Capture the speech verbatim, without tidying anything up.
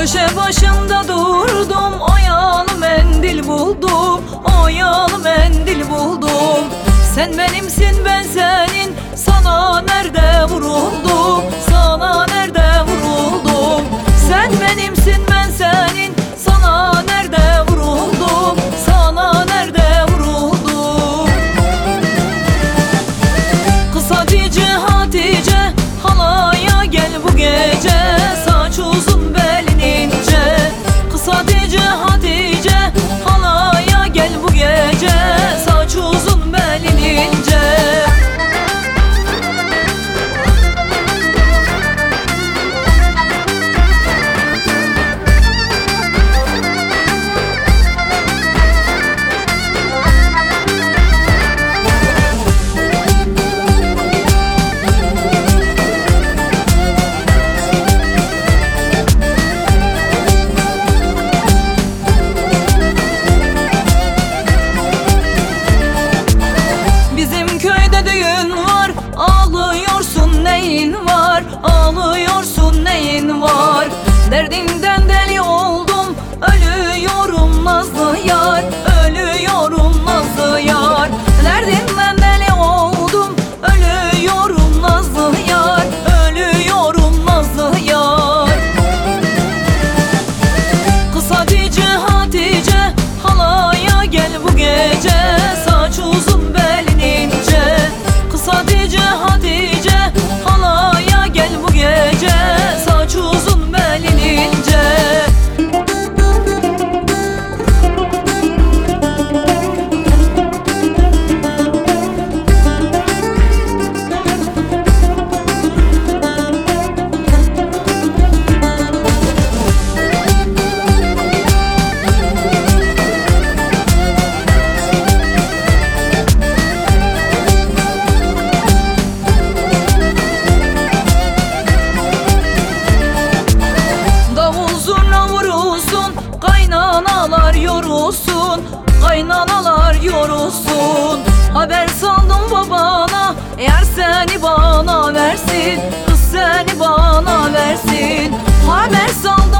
Köşe başında durdum, oyalı mendil buldum, oyalı mendil buldum. Sen benimsin, ben senin, sana nerede vuruldum, sana nerede vuruldum. Sen benimsin, ben senin, sana nerede vuruldum, sana nerede vuruldum. Kız Hatice, Hatice, halaya gel bu gece, saç uzun belin ince. Kız Hatice, Hatice, halaya gel bu gece, saç uzun belin ince. Ağlıyorsun neyin var, ağlıyorsun neyin var. Derdinden deli oldum, ölüyorum nazlı yar, ölüyorum nazlı yar. Derdinden deli oldum, ölüyorum nazlı yar, ölüyorum nazlı yar. Kız Hatice, Hatice, halaya gel bu gece, saç uzun belin ince. Kız Hatice, Hatice, halaya gel bu gece, saç uzun belin ince. Kaynanalar yorulsun, kaynanalar yorulsun. Haber saldım babana, eğer seni bana versin, kız seni bana versin. Haber saldım